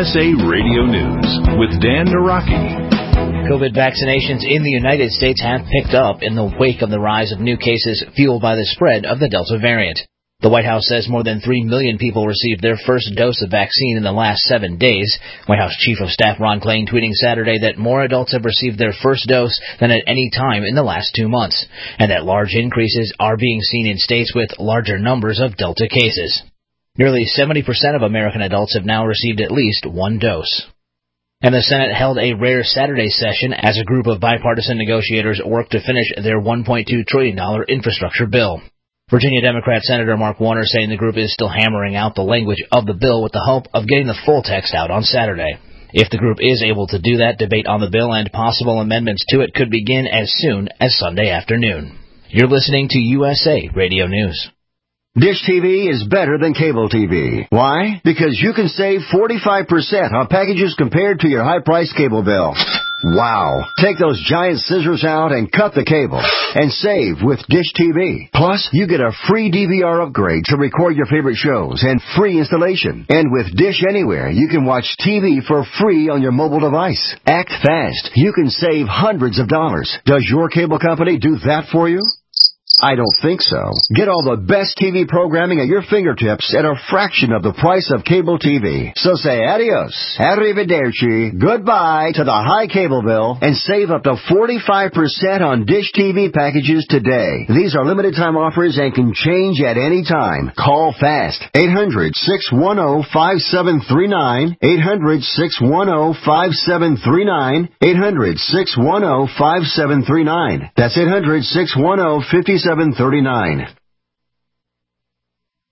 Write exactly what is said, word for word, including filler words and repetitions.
S A Radio News with Dan Naraki. COVID vaccinations in the United States have picked up in the wake of the rise of new cases fueled by the spread of the Delta variant. The White House says more than three million people received their first dose of vaccine in the last seven days. White House Chief of Staff Ron Klain tweeting Saturday that more adults have received their first dose than at any time in the last two months, and that large increases are being seen in states with larger numbers of Delta cases. Nearly seventy percent of American adults have now received at least one dose. And the Senate held a rare Saturday session as a group of bipartisan negotiators worked to finish their one point two trillion dollars infrastructure bill. Virginia Democrat Senator Mark Warner saying the group is still hammering out the language of the bill with the hope of getting the full text out on Saturday. If the group is able to do that, debate on the bill and possible amendments to it could begin as soon as Sunday afternoon. You're listening to U S A Radio News. Dish T V is better than cable T V. Why? Because you can save forty-five percent on packages compared to your high-priced cable bill. Wow. Take those giant scissors out and cut the cable and save with Dish T V. Plus, you get a free D V R upgrade to record your favorite shows and free installation. And with Dish Anywhere, you can watch T V for free on your mobile device. Act fast. You can save hundreds of dollars. Does your cable company do that for you? I don't think so. Get all the best T V programming at your fingertips at a fraction of the price of cable T V. So say adios, arrivederci, goodbye to the high cable bill and save up to forty-five percent on Dish T V packages today. These are limited time offers and can change at any time. Call fast. eight hundred, six one zero, five seven three nine. eight hundred, six one zero, five seven three nine. eight hundred, six one zero, five seven three nine. That's eight hundred, six one zero, five seven three nine.